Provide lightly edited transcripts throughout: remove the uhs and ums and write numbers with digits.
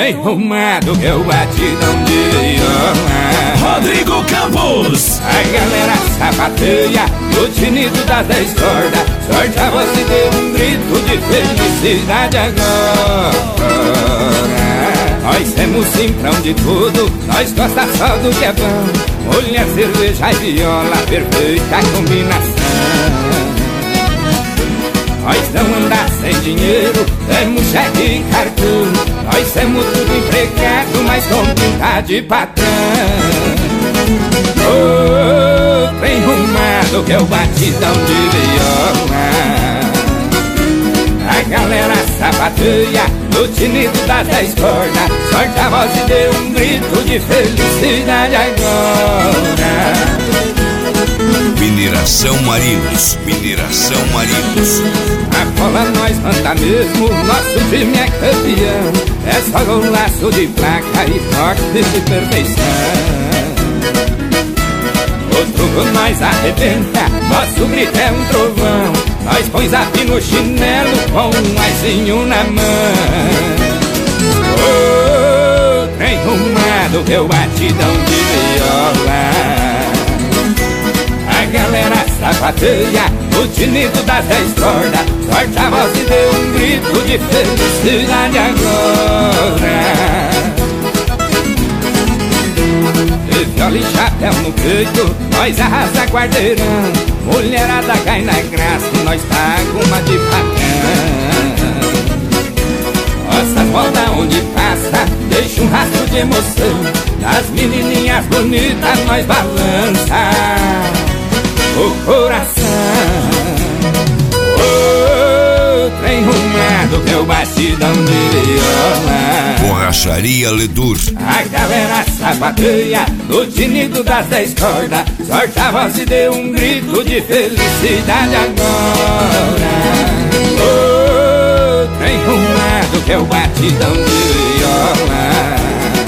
Bem arrumado que é o batidão de viola. Rodrigo Campos. A galera sapateia no tinido das 10 cordas. Sorte a voz e deu um grito de felicidade agora. Nós temos simprão de tudo, nós gosta só do que é bom. Mulher, cerveja e viola, perfeita combinação. Nós não andar sem dinheiro, temos cheque e cartão. Nós temos tudo empregado, mas com pinta de patrão. Oh, trem rumado que é o batidão de viola. A galera sapateia no tinido das 10 cordas. Sorte a voz e deu um grito de felicidade agora. Mineração Marinos. Mineração Marinos. A cola nós manda mesmo, nosso time é campeão. É só golaço de placa e toque de perfeição. Outro gol nós arrebenta, nosso grito é um trovão. Nós põe zap no chinelo com um aizinho na mão. Oh, trem rumado que é o batidão de viola. A galera sapateia no tinido das 10 cordas. Sorte a voz e deu um grito de felicidade agora. E viola e chapéu no peito, nós arrasa quarteirão. Mulherada cai na graça e nós paga uma de bacana. Nossas voltas onde passa deixa um rastro de emoção. Das menininhas bonitas nós balança o coração. Oh, trem rumado que é o batidão de viola. Borracharia Ledur. A galera sapateia no tinido das 10 cordas. Sorte a voz e deu um grito de felicidade agora. Oh, trem rumado que é o batidão de viola.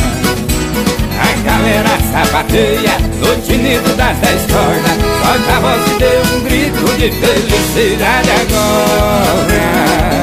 A galera sapateia no tinido das 10 cordas. Sorte a voz e deu um grito de felicidade agora.